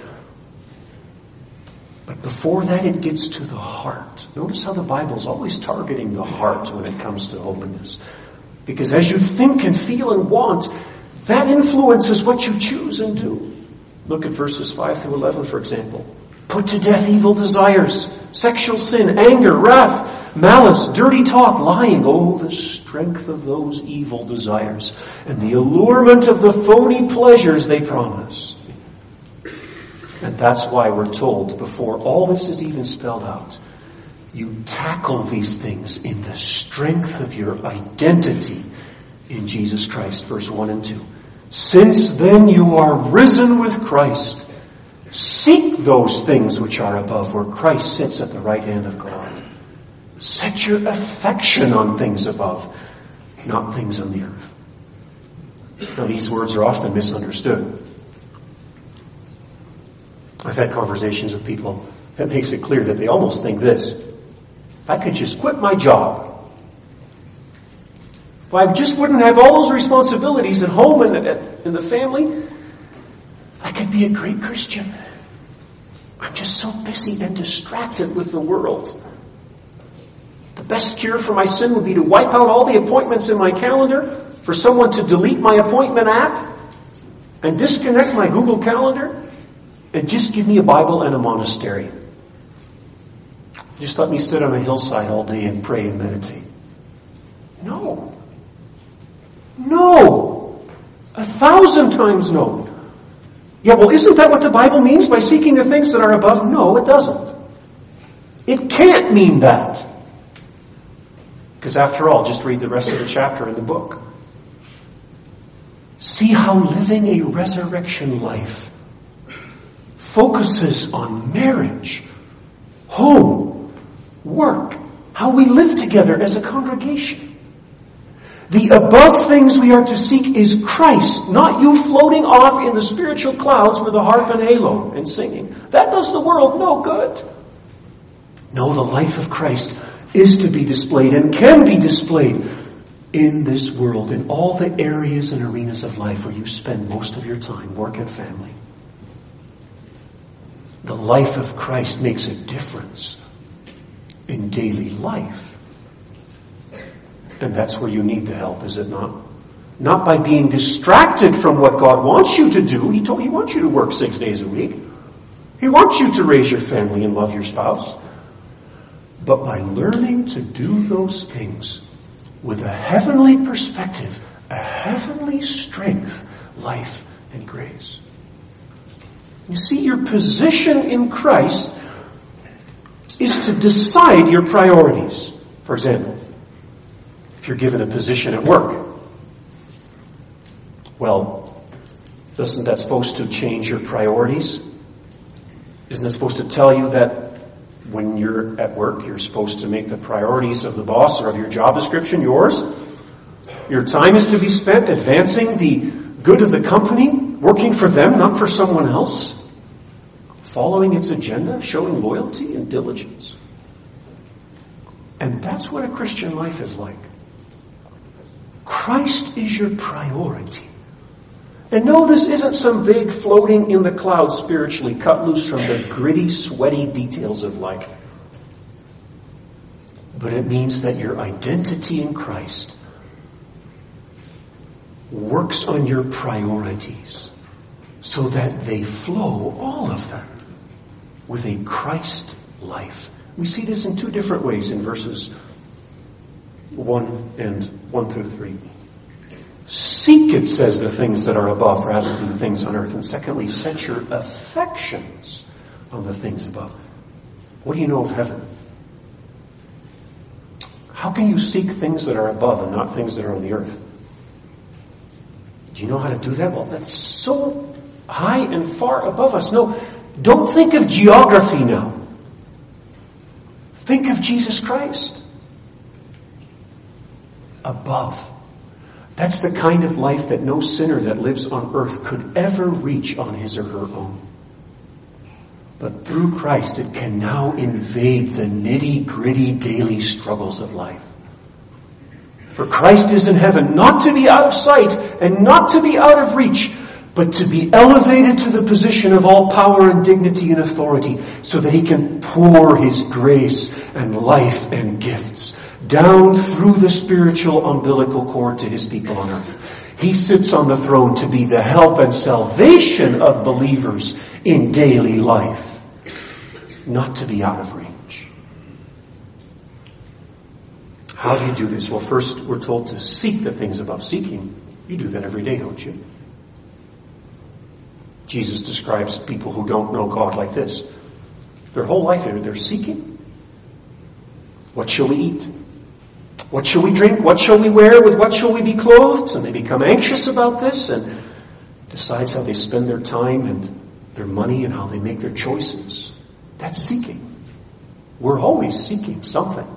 But before that, it gets to the heart. Notice how the Bible's always targeting the heart when it comes to holiness. Because as you think and feel and want, That influences what you choose and do. Look at verses five through eleven, for example. Put to death evil desires, sexual sin, anger, wrath, malice, dirty talk, lying. Oh, the strength of those evil desires and the allurement of the phony pleasures they promise. And that's why we're told, before all this is even spelled out, you tackle these things in the strength of your identity in Jesus Christ. Verse one and two. Since then you are risen with Christ. Seek those things which are above, where Christ sits at the right hand of God. Set your affection on things above, not things on the earth. Now, these words are often misunderstood. I've had conversations with people that makes it clear that they almost think this: if I could just quit my job, if I just wouldn't have all those responsibilities at home and in the family, I could be a great Christian. I'm just so busy and distracted with the world. The best cure for my sin would be to wipe out all the appointments in my calendar, for someone to delete my appointment app, and disconnect my Google Calendar, and just give me a Bible and a monastery. Just let me sit on a hillside all day and pray and meditate. No. No. A thousand times no. Yeah, well, isn't that what the Bible means by seeking the things that are above? No, it doesn't. It can't mean that. Because after all, just read the rest of the chapter in the book. See how living a resurrection life focuses on marriage, home, work, how we live together as a congregation. The above things we are to seek is Christ, not you floating off in the spiritual clouds with a harp and halo and singing. That does the world no good. No, the life of Christ is to be displayed and can be displayed in this world, in all the areas and arenas of life where you spend most of your time, work and family. The life of Christ makes a difference in daily life. And that's where you need the help, is it not? Not by being distracted from what God wants you to do. He told, He wants you to work six days a week. He wants you to raise your family and love your spouse. But by learning to do those things with a heavenly perspective, a heavenly strength, life, and grace. You see, your position in Christ is to decide your priorities. For example, if you're given a position at work, well, isn't that supposed to change your priorities? Isn't it supposed to tell you that when you're at work, you're supposed to make the priorities of the boss or of your job description yours? Your time is to be spent advancing the good of the company, working for them, not for someone else, following its agenda, showing loyalty and diligence. And that's what a Christian life is like. Christ is your priority. And no, this isn't some vague floating in the clouds spiritually, cut loose from the gritty, sweaty details of life. But it means that your identity in Christ works on your priorities so that they flow, all of them, with a Christ life. We see this in two different ways in verses one and one through three. Seek, it says, the things that are above rather than the things on earth. And secondly, set your affections on the things above. What do you know of heaven? How can you seek things that are above and not things that are on the earth? Do you know how to do that? Well, that's so high and far above us. No, don't think of geography now. Think of Jesus Christ. Above. That's the kind of life that no sinner that lives on earth could ever reach on his or her own. But through Christ, it can now invade the nitty-gritty daily struggles of life. For Christ is in heaven, not to be out of sight and not to be out of reach, but to be elevated to the position of all power and dignity and authority, so that he can pour his grace and life and gifts down through the spiritual umbilical cord to his people on earth. He sits on the throne to be the help and salvation of believers in daily life, not to be out of range. How do you do this? Well, first we're told to seek the things above. Seeking, you do that every day, don't you? Jesus describes people who don't know God like this. Their whole life they're, they're seeking. What shall we eat? What shall we drink? What shall we wear? With what shall we be clothed? And they become anxious about this and decides how they spend their time and their money and how they make their choices. That's seeking. We're always seeking something.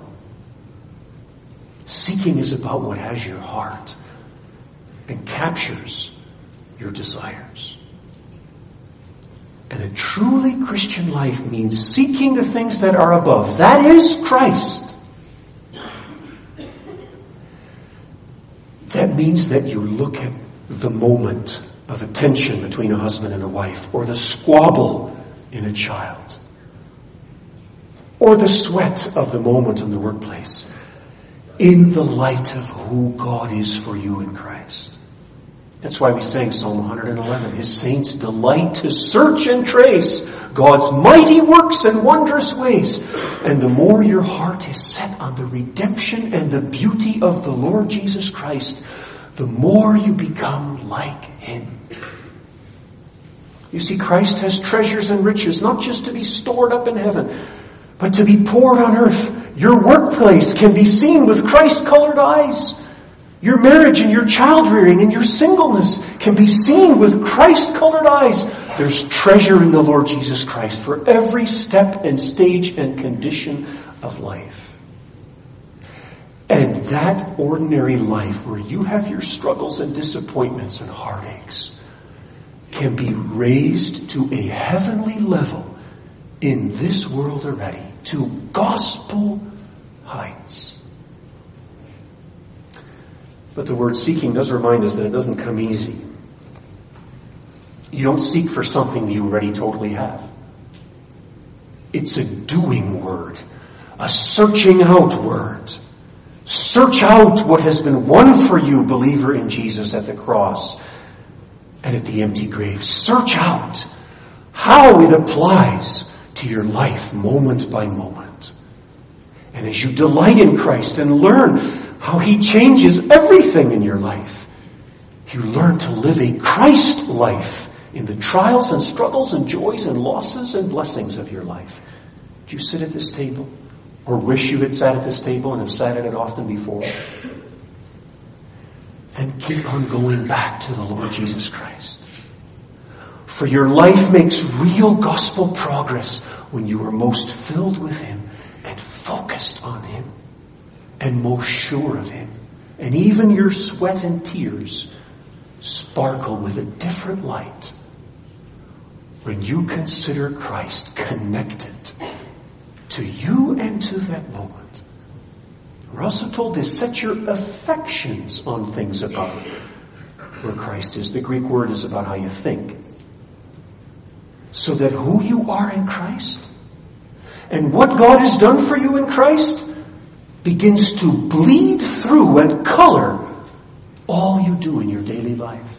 Seeking is about what has your heart and captures your desires. And a truly Christian life means seeking the things that are above. That is Christ. That means that you look at the moment of a tension between a husband and a wife, or the squabble in a child, or the sweat of the moment in the workplace, in the light of who God is for you in Christ. That's why we sang Psalm one eleven. His saints delight to search and trace God's mighty works and wondrous ways. And the more your heart is set on the redemption and the beauty of the Lord Jesus Christ, the more you become like Him. You see, Christ has treasures and riches, not just to be stored up in heaven, but to be poured on earth. Your workplace can be seen with Christ-colored eyes. Your marriage and your child-rearing and your singleness can be seen with Christ-colored eyes. There's treasure in the Lord Jesus Christ for every step and stage and condition of life. And that ordinary life where you have your struggles and disappointments and heartaches can be raised to a heavenly level in this world already, to gospel heights. But the word seeking does remind us that it doesn't come easy. You don't seek for something you already totally have. It's a doing word, a searching out word. Search out what has been won for you, believer in Jesus at the cross and at the empty grave. Search out how it applies to your life moment by moment. And as you delight in Christ and learn how He changes everything in your life, you learn to live a Christ life in the trials and struggles and joys and losses and blessings of your life. Do you sit at this table? Or wish you had sat at this table and have sat at it often before? Then keep on going back to the Lord Jesus Christ. For your life makes real gospel progress when you are most filled with Him and focused on Him and most sure of Him. And even your sweat and tears sparkle with a different light when you consider Christ connected to you and to that moment. We're also told this: set your affections on things above, where Christ is. The Greek word is about how you think. So that who you are in Christ and what God has done for you in Christ begins to bleed through and color all you do in your daily life.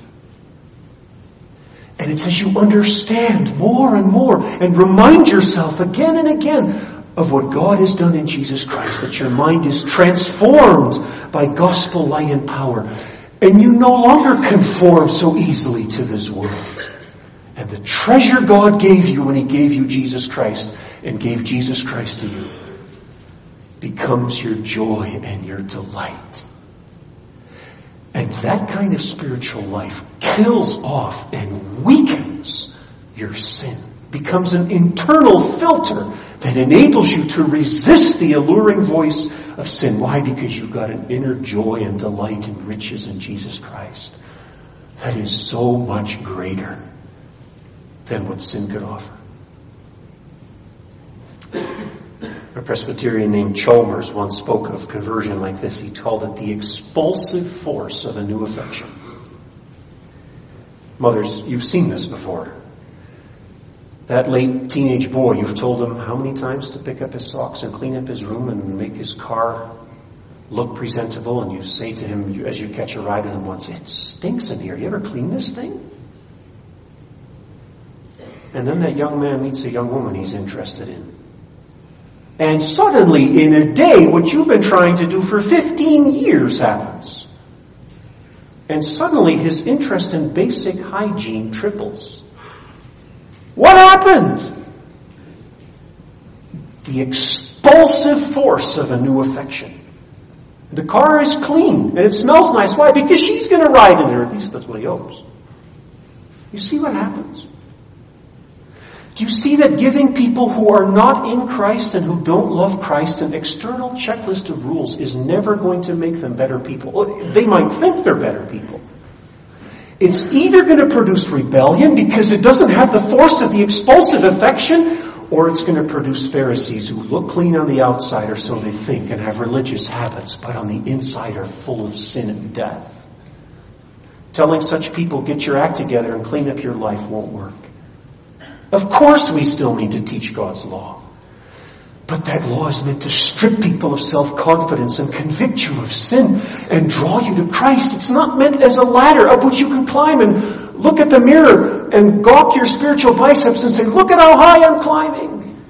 And it's as you understand more and more and remind yourself again and again of what God has done in Jesus Christ, that your mind is transformed by gospel light and power. And you no longer conform so easily to this world. And the treasure God gave you when He gave you Jesus Christ and gave Jesus Christ to you becomes your joy and your delight. And that kind of spiritual life kills off and weakens your sin. Becomes an internal filter that enables you to resist the alluring voice of sin. Why? Because you've got an inner joy and delight and riches in Jesus Christ that is so much greater than what sin could offer. A Presbyterian named Chalmers once spoke of conversion like this. He called it the expulsive force of a new affection. Mothers, you've seen this before. That late teenage boy, you've told him how many times to pick up his socks and clean up his room and make his car look presentable, and you say to him you, as you catch a ride with him once, it stinks in here. You ever clean this thing? And then that young man meets a young woman he's interested in. And suddenly, in a day, what you've been trying to do for fifteen years happens. And suddenly his interest in basic hygiene triples. What happened? The expulsive force of a new affection. The car is clean and it smells nice. Why? Because she's going to ride in there. At least that's what he hopes. You see what happens? Do you see that giving people who are not in Christ and who don't love Christ an external checklist of rules is never going to make them better people? They might think they're better people. It's either going to produce rebellion because it doesn't have the force of the expulsive affection, or it's going to produce Pharisees who look clean on the outside, or so they think, and have religious habits, but on the inside are full of sin and death. Telling such people, get your act together and clean up your life, won't work. Of course we still need to teach God's law. But that law is meant to strip people of self-confidence and convict you of sin and draw you to Christ. It's not meant as a ladder up which you can climb and look at the mirror and gawk your spiritual biceps and say, look at how high I'm climbing.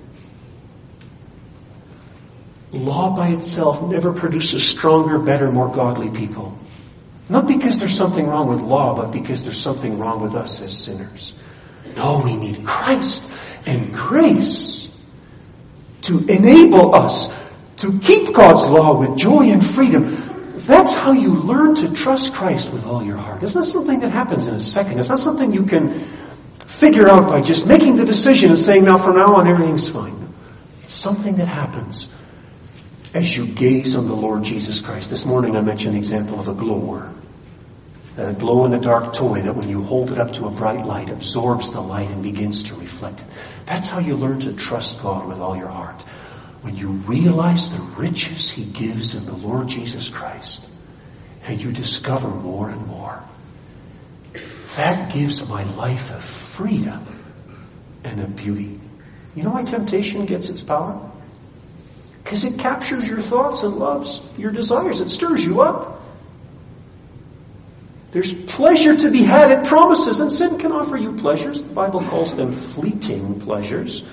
Law by itself never produces stronger, better, more godly people. Not because there's something wrong with law, but because there's something wrong with us as sinners. No, we need Christ and grace to enable us to keep God's law with joy and freedom. That's how you learn to trust Christ with all your heart. It's not something that happens in a second. It's not something you can figure out by just making the decision and saying, now from now on everything's fine. It's something that happens as you gaze on the Lord Jesus Christ. This morning I mentioned the example of a glow worm. A glow-in-the-dark toy that when you hold it up to a bright light absorbs the light and begins to reflect it. That's how you learn to trust God with all your heart. When you realize the riches He gives in the Lord Jesus Christ, and you discover more and more. That gives my life a freedom and a beauty. You know why temptation gets its power? Because it captures your thoughts and loves your desires. It stirs you up. There's pleasure to be had. It promises, and sin can offer you pleasures. The Bible calls them fleeting pleasures.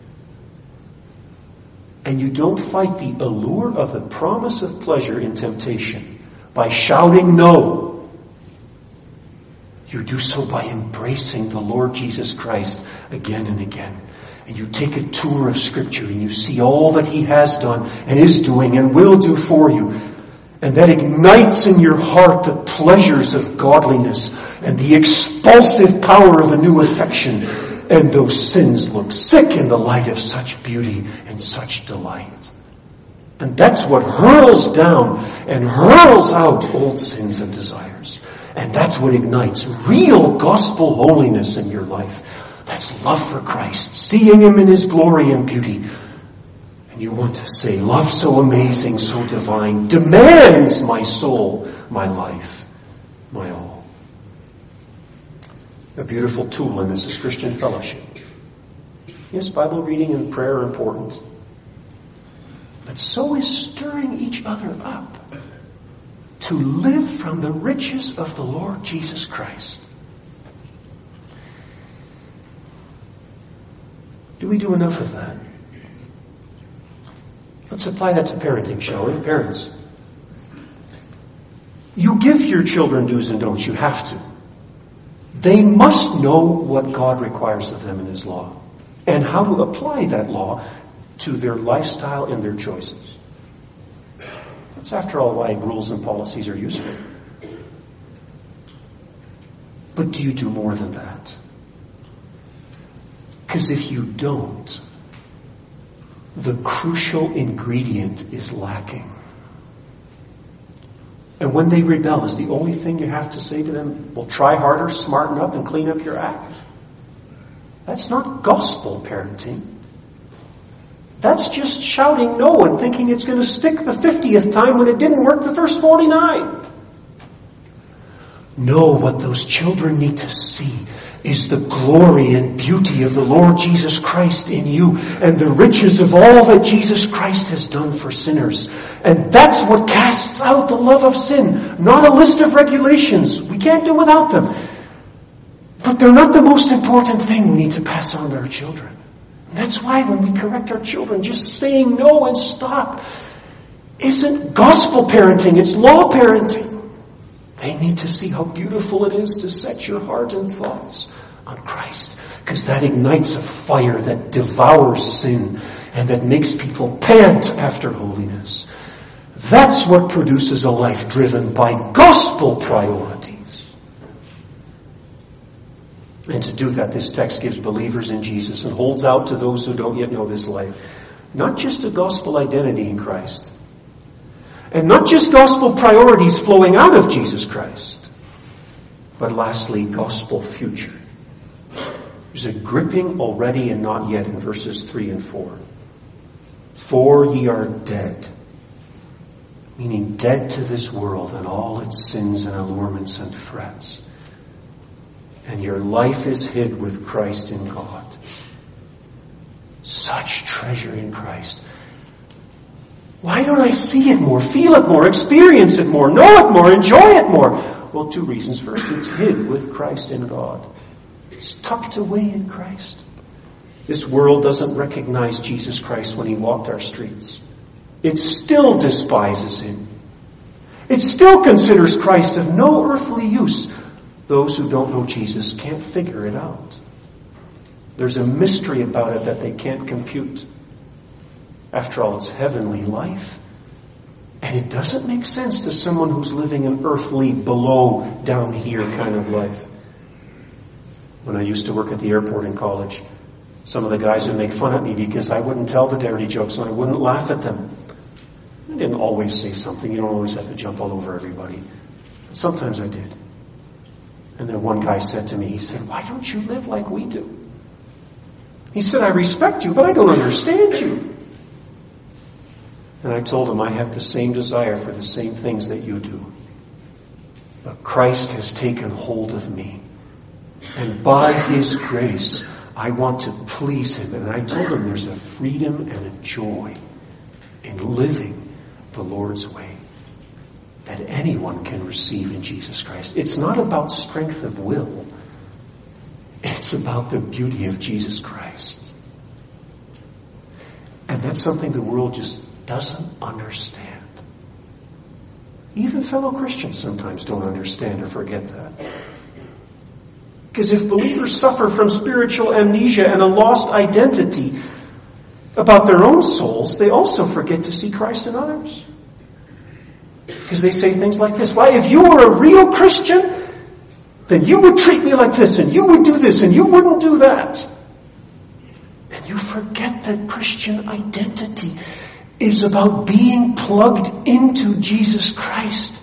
And you don't fight the allure of the promise of pleasure in temptation by shouting no. You do so by embracing the Lord Jesus Christ again and again. And you take a tour of Scripture and you see all that He has done and is doing and will do for you. And that ignites in your heart the pleasures of godliness and the expulsive power of a new affection. And those sins look sick in the light of such beauty and such delight. And that's what hurls down and hurls out old sins and desires. And that's what ignites real gospel holiness in your life. That's love for Christ, seeing Him in His glory and beauty. And you want to say, love so amazing, so divine, demands my soul, my life, my all. A beautiful tool in this is Christian fellowship. Yes, Bible reading and prayer are important. But so is stirring each other up to live from the riches of the Lord Jesus Christ. Do we do enough of that? Let's apply that to parenting, shall we? Parents. You give your children do's and don'ts. You have to. They must know what God requires of them in His law and how to apply that law to their lifestyle and their choices. That's, after all, why rules and policies are useful. But do you do more than that? Because if you don't, the crucial ingredient is lacking. And when they rebel, is the only thing you have to say to them, well, try harder, smarten up, and clean up your act? That's not gospel parenting. That's just shouting no and thinking it's going to stick the fiftieth time when it didn't work the first forty-nine. No, what those children need to see is the glory and beauty of the Lord Jesus Christ in you and the riches of all that Jesus Christ has done for sinners. And that's what casts out the love of sin, not a list of regulations. We can't do without them. But they're not the most important thing we need to pass on to our children. And that's why when we correct our children, just saying no and stop isn't gospel parenting, it's law parenting. They need to see how beautiful it is to set your heart and thoughts on Christ, because that ignites a fire that devours sin and that makes people pant after holiness. That's what produces a life driven by gospel priorities. And to do that, this text gives believers in Jesus and holds out to those who don't yet know this life not just a gospel identity in Christ, and not just gospel priorities flowing out of Jesus Christ, but lastly, gospel future. There's a gripping already and not yet in verses three and four. For ye are dead, meaning dead to this world and all its sins and allurements and threats. And your life is hid with Christ in God. Such treasure in Christ. Why don't I see it more, feel it more, experience it more, know it more, enjoy it more? Well, two reasons. First, it's hid with Christ in God. It's tucked away in Christ. This world doesn't recognize Jesus Christ when he walked our streets. It still despises him. It still considers Christ of no earthly use. Those who don't know Jesus can't figure it out. There's a mystery about it that they can't compute. After all, it's heavenly life. And it doesn't make sense to someone who's living an earthly, below, down here kind of life. When I used to work at the airport in college, some of the guys would make fun at me because I wouldn't tell the dirty jokes and I wouldn't laugh at them. I didn't always say something. You don't always have to jump all over everybody. But sometimes I did. And then one guy said to me, he said, "Why don't you live like we do?" He said, "I respect you, but I don't understand you." And I told him, I have the same desire for the same things that you do. But Christ has taken hold of me. And by his grace, I want to please him. And I told him there's a freedom and a joy in living the Lord's way that anyone can receive in Jesus Christ. It's not about strength of will. It's about the beauty of Jesus Christ. And that's something the world just doesn't understand. Even fellow Christians sometimes don't understand or forget that. Because if believers suffer from spiritual amnesia and a lost identity about their own souls, they also forget to see Christ in others. Because they say things like this: "Why, if you were a real Christian, then you would treat me like this, and you would do this, and you wouldn't do that." And you forget that Christian identity is about being plugged into Jesus Christ.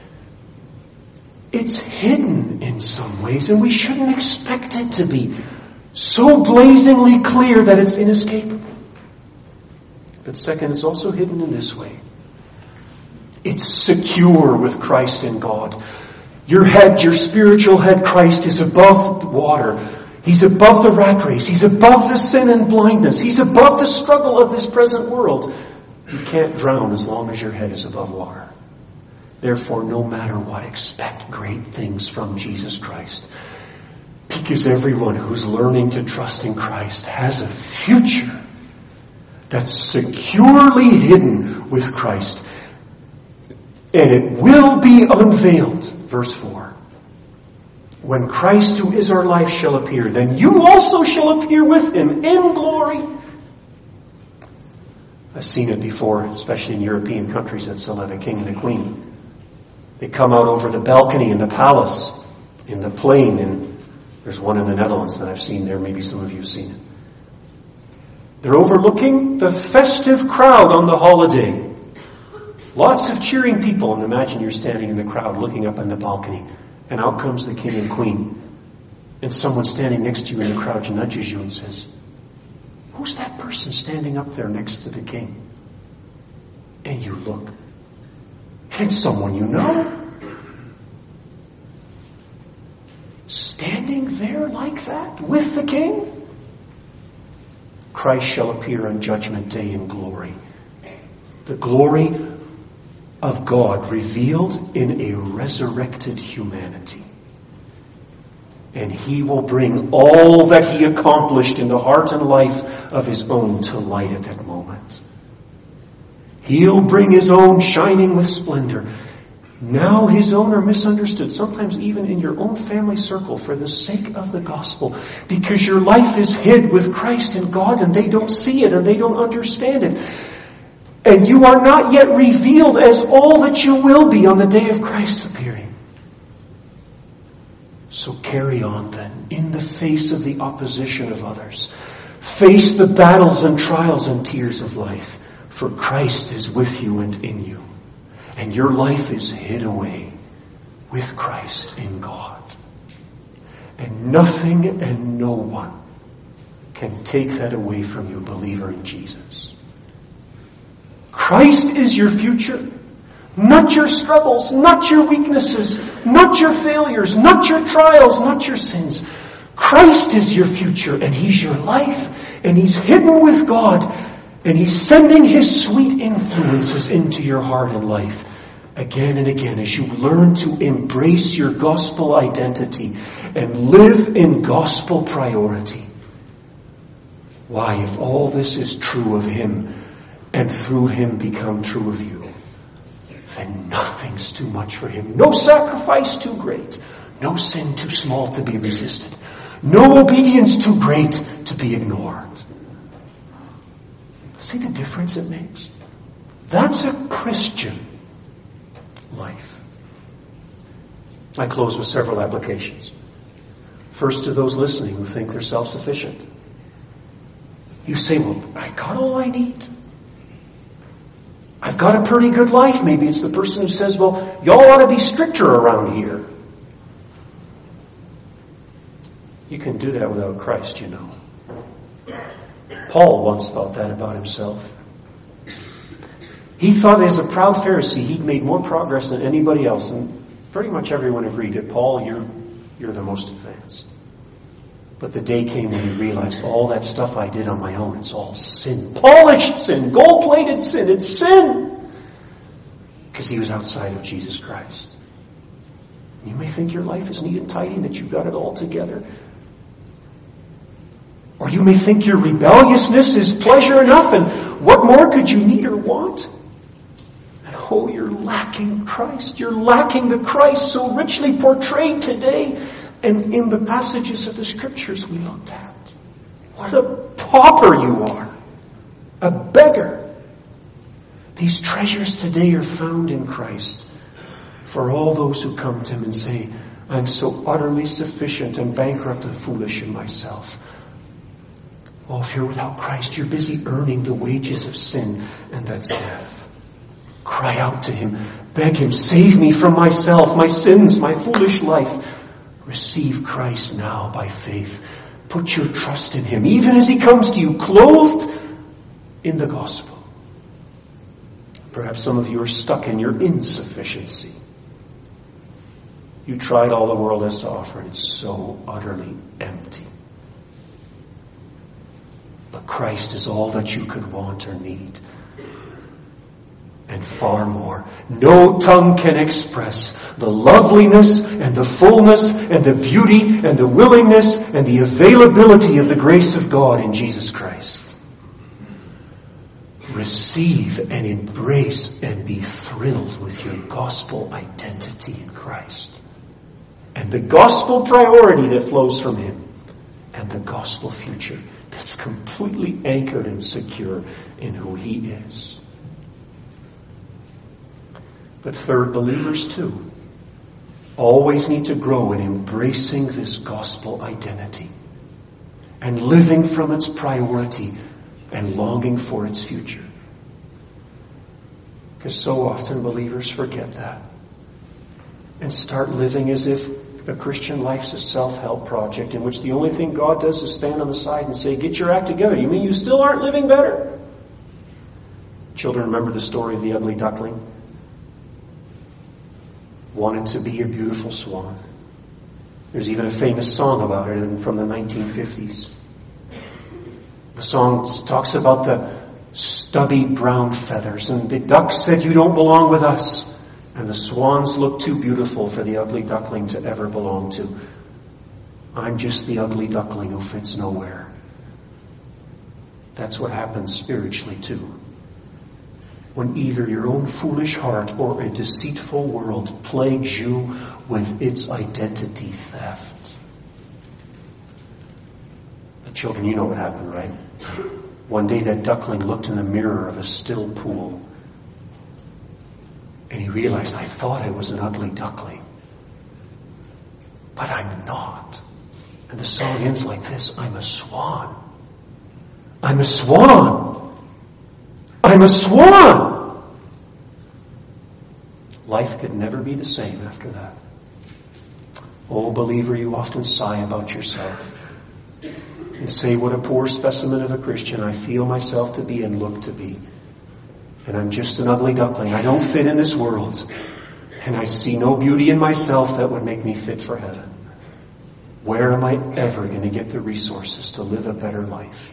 It's hidden in some ways, and we shouldn't expect it to be so blazingly clear that it's inescapable. But second, it's also hidden in this way. It's secure with Christ in God. Your head, your spiritual head, Christ, is above the water. He's above the rat race. He's above the sin and blindness. He's above the struggle of this present world. You can't drown as long as your head is above water. Therefore, no matter what, expect great things from Jesus Christ. Because everyone who's learning to trust in Christ has a future that's securely hidden with Christ. And it will be unveiled. Verse four. When Christ, who is our life, shall appear, then you also shall appear with him in glory. I've seen it before, especially in European countries that still have a king and a queen. They come out over the balcony in the palace, in the plain, and there's one in the Netherlands that I've seen there. Maybe some of you have seen it. They're overlooking the festive crowd on the holiday. Lots of cheering people, and imagine you're standing in the crowd looking up on the balcony, and out comes the king and queen. And someone standing next to you in the crowd nudges you and says, "Who's that person standing up there next to the king?" And you look. And it's someone you know. standing there like that with the King? Christ shall appear on Judgment Day in glory. The glory of God revealed in a resurrected humanity. And He will bring all that He accomplished in the heart and life of His own to light at that moment. He'll bring His own shining with splendor. Now His own are misunderstood, sometimes even in your own family circle, for the sake of the gospel, because your life is hid with Christ in God and they don't see it and they don't understand it. And you are not yet revealed as all that you will be on the day of Christ's appearing. So carry on then, in the face of the opposition of others. Face the battles and trials and tears of life, for Christ is with you and in you. And your life is hid away with Christ in God. And nothing and no one can take that away from you, believer in Jesus. Christ is your future. Not your struggles, not your weaknesses, not your failures, not your trials, not your sins. Christ is your future, and He's your life, and He's hidden with God, and He's sending His sweet influences into your heart and life again and again as you learn to embrace your gospel identity and live in gospel priority. Why, if all this is true of Him and through Him become true of you, then nothing's too much for Him. No sacrifice too great. No sin too small to be resisted. No obedience too great to be ignored. See the difference it makes? That's a Christian life. I close with several applications. First, to those listening who think they're self-sufficient. You say, well, I got all I need. I've got a pretty good life. Maybe it's the person who says, well, y'all ought to be stricter around here. You can do that without Christ, you know. Paul once thought that about himself. He thought as a proud Pharisee, he'd made more progress than anybody else. And pretty much everyone agreed that, Paul, you're, you're the most advanced. But the day came when he realized all that stuff I did on my own, it's all sin. Polished sin, gold-plated sin, it's sin. Because he was outside of Jesus Christ. You may think your life is neat and tidy, that you've got it all together. Or you may think your rebelliousness is pleasure enough, and what more could you need or want? And oh, you're lacking Christ. You're lacking the Christ so richly portrayed today and in the passages of the Scriptures we looked at. What a pauper you are. A beggar. These treasures today are found in Christ for all those who come to Him and say, I'm so utterly sufficient and bankrupt and foolish in myself. Oh, if you're without Christ, you're busy earning the wages of sin, and that's death. Cry out to Him. Beg Him, save me from myself, my sins, my foolish life. Receive Christ now by faith. Put your trust in Him, even as He comes to you, clothed in the gospel. Perhaps some of you are stuck in your insufficiency. You tried all the world has to offer, and it's so utterly empty. But Christ is all that you could want or need. And far more. No tongue can express the loveliness and the fullness and the beauty and the willingness and the availability of the grace of God in Jesus Christ. Receive and embrace and be thrilled with your gospel identity in Christ. And the gospel priority that flows from Him. And the gospel future that's completely anchored and secure in who He is. But third, believers too always need to grow in embracing this gospel identity and living from its priority and longing for its future. Because so often believers forget that and start living as if the Christian life's a self-help project in which the only thing God does is stand on the side and say, get your act together. You mean you still aren't living better? Children, remember the story of the ugly duckling? Wanted to be a beautiful swan. There's even a famous song about it from the nineteen fifties. The song talks about the stubby brown feathers, and the duck said, "You don't belong with us." And the swans look too beautiful for the ugly duckling to ever belong to. I'm just the ugly duckling who fits nowhere. That's what happens spiritually too. When either your own foolish heart or a deceitful world plagues you with its identity theft. The children, you know what happened, right? One day that duckling looked in the mirror of a still pool, and he realized, I thought I was an ugly duckling, but I'm not. And the song ends like this: I'm a swan. I'm a swan. I'm a swan. Life could never be the same after that. Oh, believer, you often sigh about yourself and say, what a poor specimen of a Christian I feel myself to be and look to be. And I'm just an ugly duckling. I don't fit in this world. And I see no beauty in myself that would make me fit for heaven. Where am I ever going to get the resources to live a better life?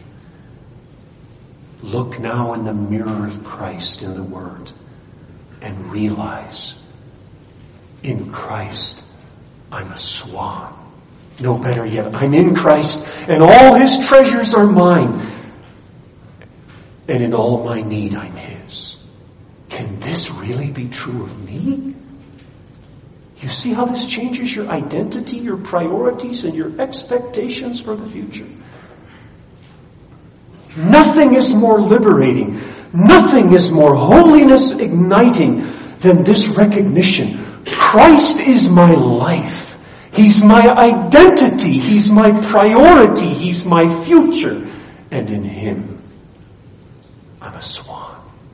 Look now in the mirror of Christ in the Word and realize, in Christ, I'm a swan. No, better yet, I'm in Christ and all His treasures are mine. And in all my need, I'm His. Can this really be true of me? You see how this changes your identity, your priorities, and your expectations for the future? Nothing is more liberating, nothing is more holiness igniting than this recognition. Christ is my life. He's my identity. He's my priority. He's my future. And in Him, I'm a swan.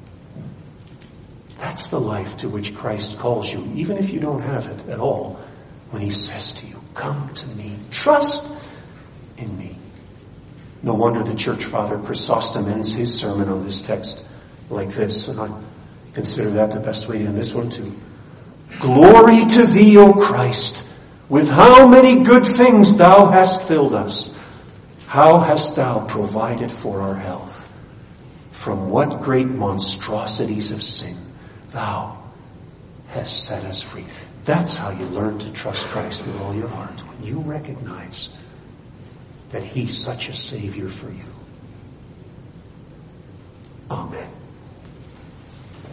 That's the life to which Christ calls you, even if you don't have it at all, when He says to you, come to me, trust in me. No wonder the church father Chrysostom ends his sermon on this text like this, and I consider that the best way to end this one too. Glory to Thee, O Christ, with how many good things Thou hast filled us. How hast Thou provided for our health? From what great monstrosities of sin Thou hast set us free. That's how you learn to trust Christ with all your heart. When you recognize that He's such a Savior for you. Amen.